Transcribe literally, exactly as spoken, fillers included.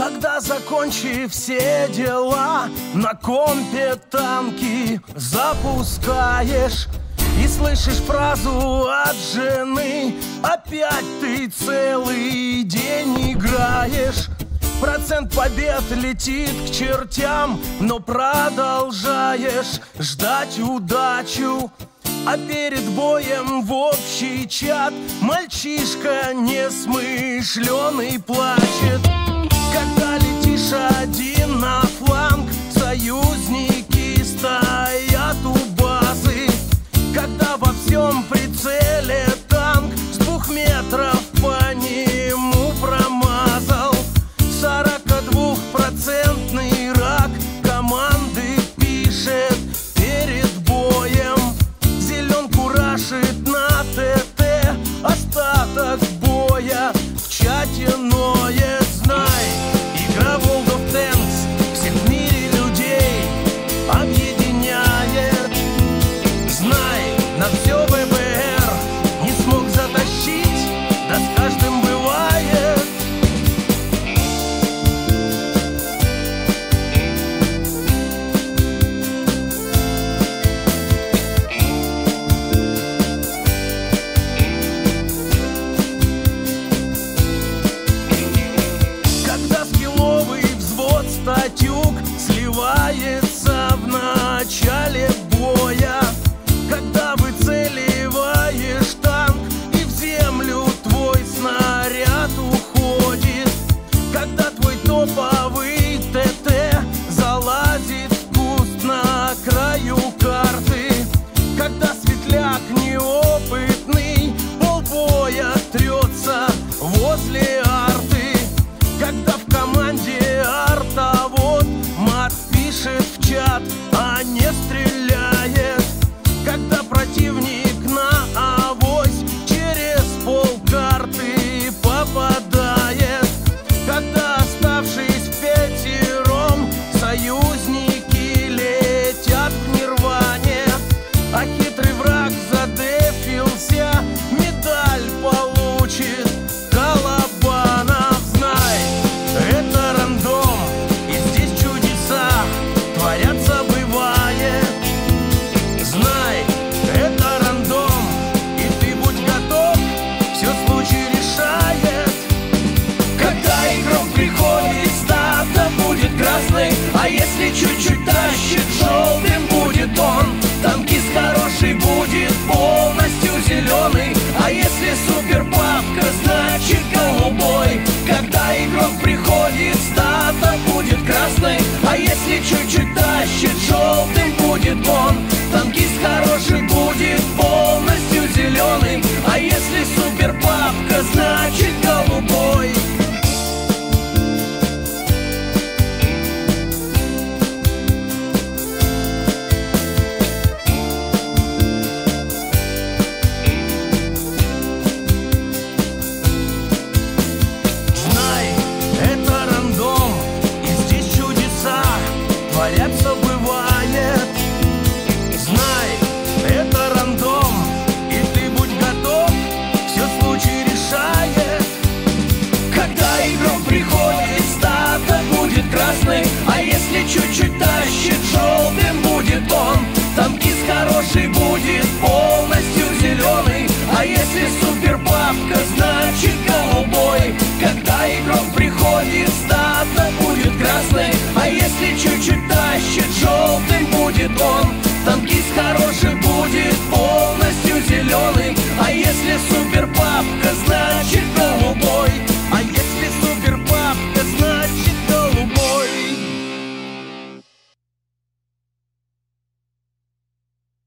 Когда, закончив все дела, на компе танки запускаешь и слышишь фразу от жены: опять ты целый день играешь. Процент побед летит к чертям, но продолжаешь ждать удачу. А перед боем в общий чат мальчишка несмышленый плачет. Когда летишь один на фланг, союзники стоят у базы. Когда во всем прицеле танк, с двух метров по нему промазал. Сорокадвухпроцентный рак команды пишет перед боем. Зеленку рашит на ТТ, остаток боя в чате ноет. Знай, игра World of Tanks всех в мире людей объединяет. Знай, на все ВБР не смог затащить, да с каждым бывает. Статюк сливается в начале боя. Когда выцеливаешь танк и в землю твой снаряд уходит. Когда твой топовый ТТ залазит в куст на краю карты. Когда светляк неопытный полбоя трется возле арты. Когда в команде артовод мат пишет в чат, а не стреляет. Когда противник на авось через полкарты попадает. Когда, оставшись впятером, союзники летят в нирване. А хитрый враг задефился, медаль получит Колобанов. Знай, это рандом, и здесь чудеса творятся, бывает. Знай, это рандом, и ты будь готов, все случай решает. Когда игрок приходит, старта будет красный, а если чуть-чуть тащит, желтым будет он. Танкист хороший будет полностью зеленый, а если суперпапка, значит голубой. Когда игрок приходит, старта будет красный, а если чуть-чуть тащит, желтым будет он. Танкист хороший будет полностью зеленый, а если суперпапка, значит голубой. Творятся, бывает. Знай, это рандом, и ты будь готов, все случай решает. Когда игрок приходит, стата будет красный, а если чуть-чуть тащит, желтым будет он. Танкист хороший будет полностью зеленый, а если суперпапка, значит голубой. Когда игрок приходит, стата будет красный, а если чуть-чуть тащит, желтым будет он.